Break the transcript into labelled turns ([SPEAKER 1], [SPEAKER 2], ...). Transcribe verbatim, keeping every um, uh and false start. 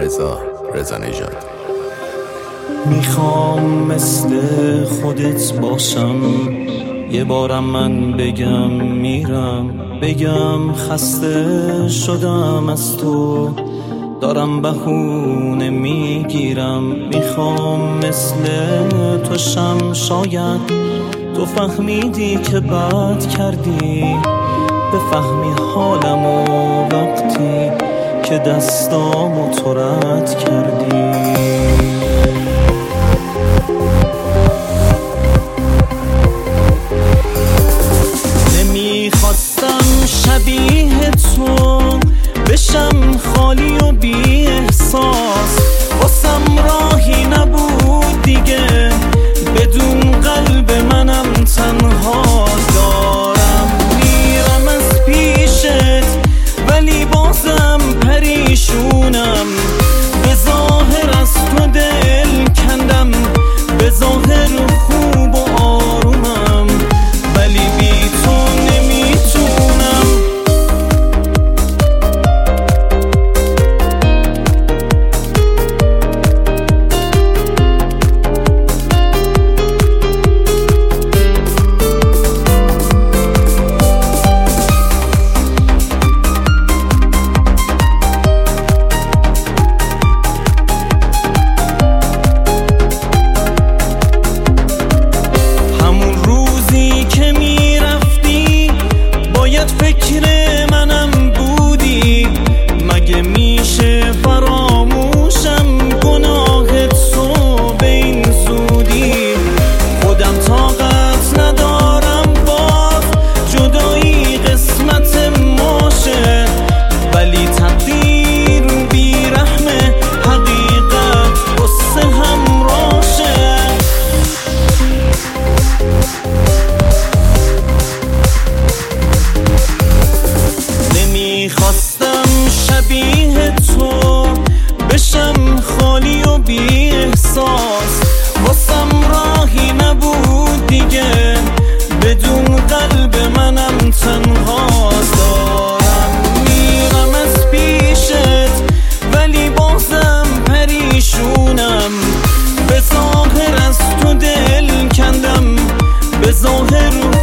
[SPEAKER 1] رضا رضانژاد.
[SPEAKER 2] میخوام مثل خودت باشم، یه بارم من بگم میرم، بگم خسته شدم از تو، دارم بهونه میگیرم. میخوام مثل تو شم، شاید تو فهمیدی که بد کردی، بفهمی حالمو وقتی که دستامو تو رد کردی. نمیخواستم شبیه تو بشم، خالی و بی احساس، واسم راهی نبود دیگه، بدون قلب منم تنها. دارم میرم از پیشت ولی بازم پریشونم، به ظاهر از تو دل کندم، به ظاهر خوب و آرومم، ولی بی تو نمیتونم. فکر منم بودی، مگه میشه فراموشم گناه تو به این زودی؟ خودم طاقت ندارم باز جدایی قسمت ماشه، ولی تقدیر بیرحمه، حقیقت قصه همراشه. نمیخواستم شبیه تو بشم، خالی و بی احساس، واسم راهی نبود دیگه، بدون قلب منم تنهاست. دارم میرم از پیشت ولی بازم پریشونم، به ظاهر از تو دل کندم، به ظاهر